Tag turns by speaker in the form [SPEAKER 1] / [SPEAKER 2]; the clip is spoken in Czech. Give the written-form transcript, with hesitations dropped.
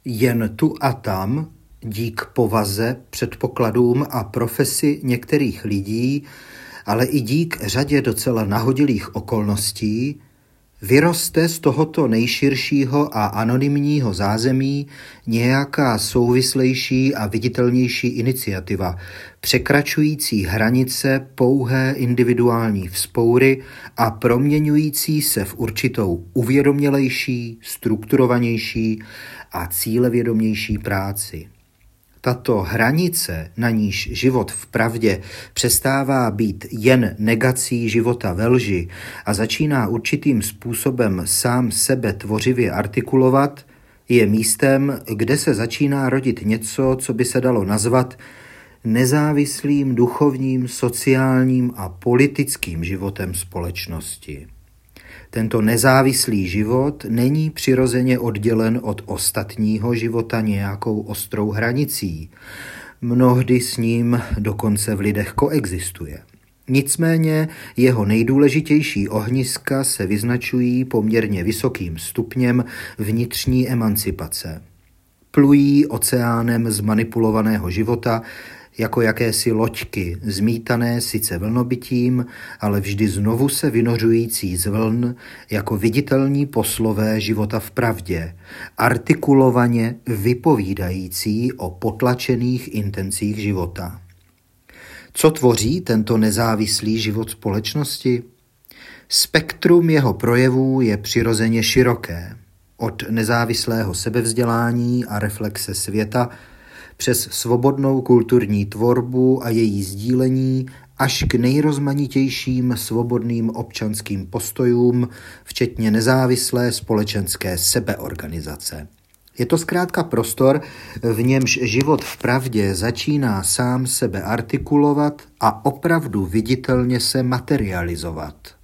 [SPEAKER 1] Jen tu a tam, dík povaze, předpokladům a profesi některých lidí, ale i dík řadě docela nahodilých okolností, vyroste z tohoto nejširšího a anonymního zázemí nějaká souvislejší a viditelnější iniciativa, překračující hranice pouhé individuální vzpoury a proměňující se v určitou uvědomělejší, strukturovanější a cílevědomější práci. Tato hranice, na níž život v pravdě přestává být jen negací života ve lži a začíná určitým způsobem sám sebe tvořivě artikulovat, je místem, kde se začíná rodit něco, co by se dalo nazvat nezávislým duchovním, sociálním a politickým životem společnosti. Tento nezávislý život není přirozeně oddělen od ostatního života nějakou ostrou hranicí. Mnohdy s ním dokonce v lidech koexistuje. Nicméně jeho nejdůležitější ohniska se vyznačují poměrně vysokým stupněm vnitřní emancipace. Plují oceánem zmanipulovaného života jako jakési loďky, zmítané sice vlnobytím, ale vždy znovu se vynořující z vln jako viditelní poslové života v pravdě, artikulovaně vypovídající o potlačených intencích života. Co tvoří tento nezávislý život společnosti? Spektrum jeho projevů je přirozeně široké, od nezávislého sebevzdělání a reflexe světa přes svobodnou kulturní tvorbu a její sdílení až k nejrozmanitějším svobodným občanským postojům, včetně nezávislé společenské sebeorganizace. Je to zkrátka prostor, v němž život v pravdě začíná sám sebe artikulovat a opravdu viditelně se materializovat.